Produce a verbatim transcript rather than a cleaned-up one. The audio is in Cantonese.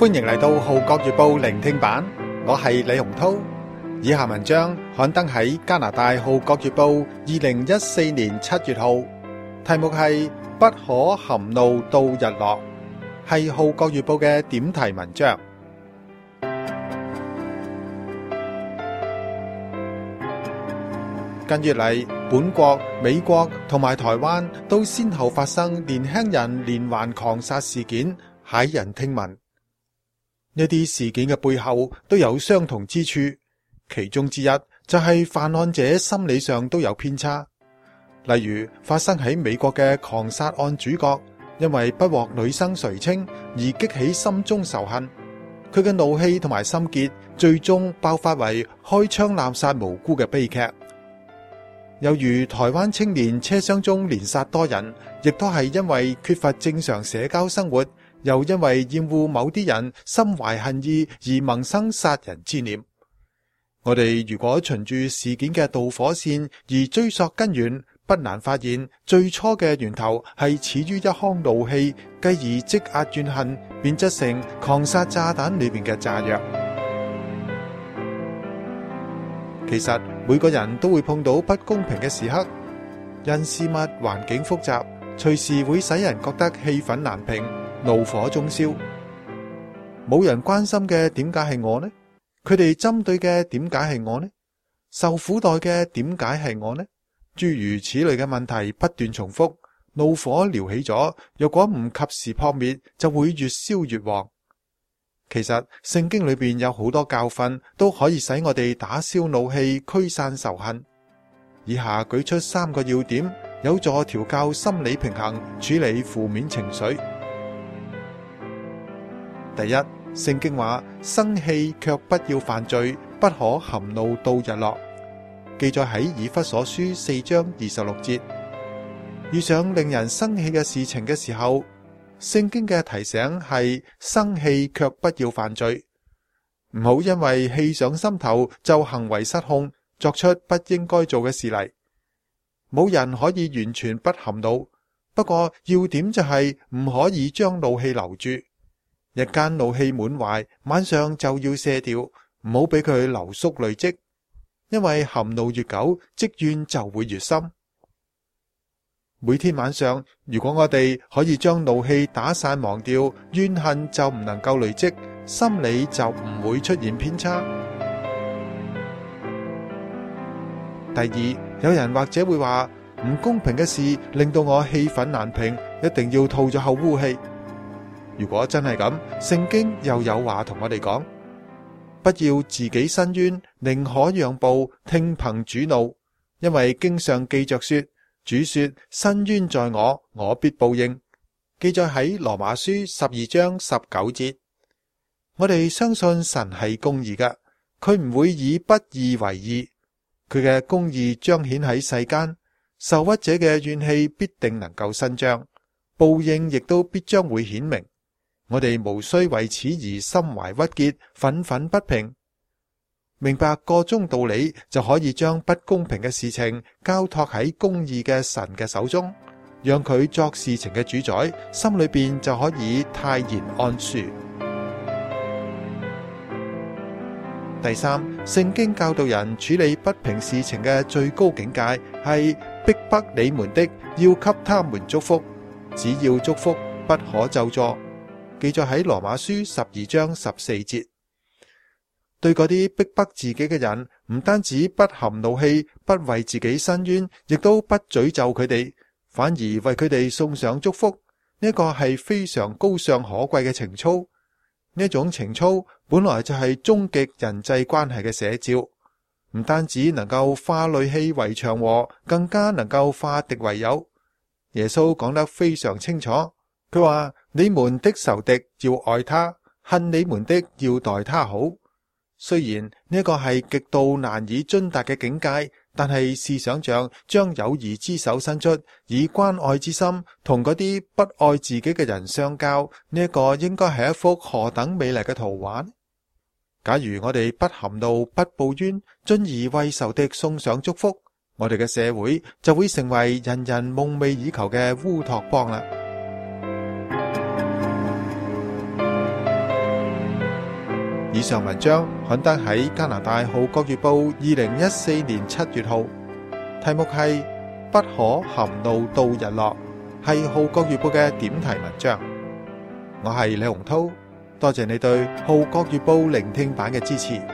歡迎嚟到《號角月報》聆聽版，我係李洪濤。以下文章刊登喺加拿大《號角月報》二零一四年七月號，題目係不可含怒到日落，係《號角月報》嘅點題文章。近月嚟，本國、美國同埋台灣都先後發生年輕人連環狂殺事件，駭人聽聞。呢啲事件嘅背後都有相同之處，其中之一就係犯案者心理上都有偏差。例如發生喺美國嘅狂殺案主角，因為不獲女生垂青而激起心中仇恨，佢嘅怒氣同埋心結最終爆發為開槍濫殺無辜嘅悲劇。又如台灣青年車廂中連殺多人，亦都係因為缺乏正常社交生活，又因為厭惡某啲人心懷恨意而萌生殺人之念。我哋如果循住事件嘅導火線而追溯根源，不難發現最初嘅源頭係始於一腔怒氣，繼而積壓怨恨，變質成狂殺炸彈裏面嘅炸藥。其實每個人都會碰到不公平嘅時刻，人事物環境複雜，隨時會使人覺得氣憤難平，怒火中燒。冇人關心嘅點解係我呢？佢哋針對嘅點解係我呢？受苦待嘅點解係我呢？諸如此類嘅問題不斷重複，怒火燎起咗，若果唔及時撲滅，就會越燒越旺。其實聖經裏邊有好多教訓都可以使我哋打消怒氣，驅散仇恨。以下舉出三個要點，有助調校心理平衡，處理負面情緒。第一，聖經話生氣卻不要犯罪，不可含怒到日落，記載喺以弗所書四章二十六節。遇上令人生氣嘅事情嘅時候，聖經嘅提醒係生氣卻不要犯罪，唔好因為氣上心頭就行為失控，作出不應該做嘅事嚟。冇人可以完全不含怒，不過要點就係唔可以將怒氣留住。日間怒氣滿懷，晚上就要卸掉，唔好俾佢流縮累積，因為含怒越久，積怨就會越深。每天晚上，如果我哋可以將怒氣打散忘掉，怨恨就唔能夠累積，心理就唔會出現偏差。第二，有人或者會話唔公平嘅事令到我氣憤難平，一定要吐咗口污氣。如果真係咁，聖經又有話同我哋講，不要自己申冤，寧可讓步，聽憑主怒，因為經上記着說，主說申冤在我，我必報應。記載喺羅馬書十二章十九節。我哋相信神係公義嘅，佢唔會以不義為義，佢嘅公義彰顯喺世間，受屈者嘅怨氣必定能夠伸張，報應亦都必將會顯明。我哋無需為此而心懷鬱結，憤憤不平。明白個中道理，就可以將不公平嘅事情交託喺公義嘅神嘅手中，讓佢作事情嘅主宰，心裏邊就可以泰然安舒。第三，聖經教導人處理不平事情嘅最高境界係逼迫你們的，要給他們祝福，只要祝福，不可咒詛。記載喺羅馬書十二章十四節。對嗰啲逼迫自己嘅人，唔單止不含怒氣，不為自己申冤，亦都不詛咒佢哋，反而為佢哋送上祝福。呢個係非常高尚可貴嘅情操。呢種情操本來就係終極人際關係嘅寫照，唔單止能夠化戾氣為祥和，更加能夠化敵為友。耶穌講得非常清楚，佢話：你們的仇敵要愛他，恨你們的要待他好。雖然呢個係極度難以遵達嘅境界，但係試想像將友誼之手伸出，以關愛之心同嗰啲不愛自己嘅人相交，呢一個應該係一幅何等美麗嘅圖畫呢？假如我哋不含怒、不報冤，進而為仇敵送上祝福，我哋嘅社會就會成為人人夢寐以求嘅烏托邦啦。 以上文章刊登喺加拿大《號角月報》二零一四年七月號，題目係不可含怒到日落，係《號角月報》嘅點題文章。我係李洪濤，多謝你對《號角月報》聆聽版嘅支持。